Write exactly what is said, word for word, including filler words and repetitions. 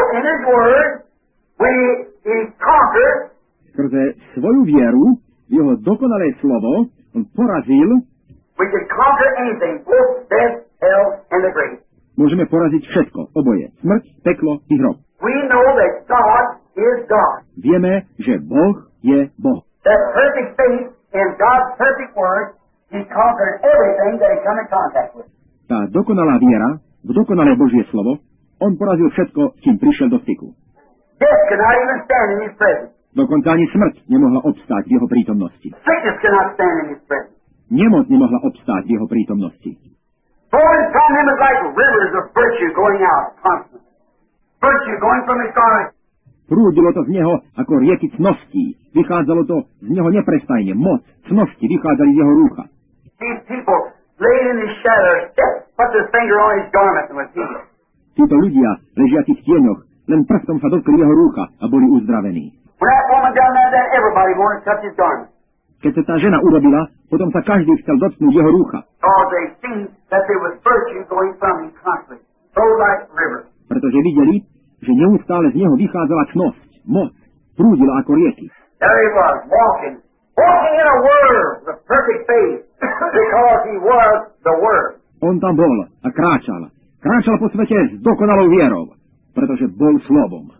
in His Word, we He conquered. Skrze svoju vieru, jeho dokonalé slovo, on porazil. We can conquer anything, both death, hell, and the grave. Môžeme poraziť všetko, oboje. Smrť, peklo i hrob. We know that God is God. Vieme, že Boh je Boh. That perfect faith in God's perfect Word, He conquered everything that He come in contact with. Tá dokonalá viera v dokonalé Božie slovo, on porazil všetko, s čím prišiel do styku. Death cannot even stand in His presence. Dokonca ani smrť nemohla obstáť v jeho prítomnosti. Sickness cannot stand in His presence. Nemoc nemohla obstáť v jeho prítomnosti. Flowing from Him is like rivers of virtue going out constantly. Virtue going from His garment. Prúdilo to z neho ako rieky cností. Vychádzalo to z neho neprestajne. Moc, cnosti vychádzali z jeho rúcha. These people laid in His shadow, just put their finger on His garment and was healed. Títo ľudia, ležiaci v tieňoch, len prstom sa dotkli jeho rúcha a boli uzdravení. When that woman done that, then everybody wanted to touch His garment. Keď sa tá žena urobila, potom sa každý chcel dotknúť jeho rúcha. Because they seen that there was virtue going from Him constantly, so like rivers. Pretože videli, že neustále z neho vychádzala cnosť, moc, prúdila ako rieky. There He was, walking, walking in a word with perfect faith, because He was the Word. On tam bol a kráčal. Kráčal po svete s dokonalou vierou, pretože bol slovom.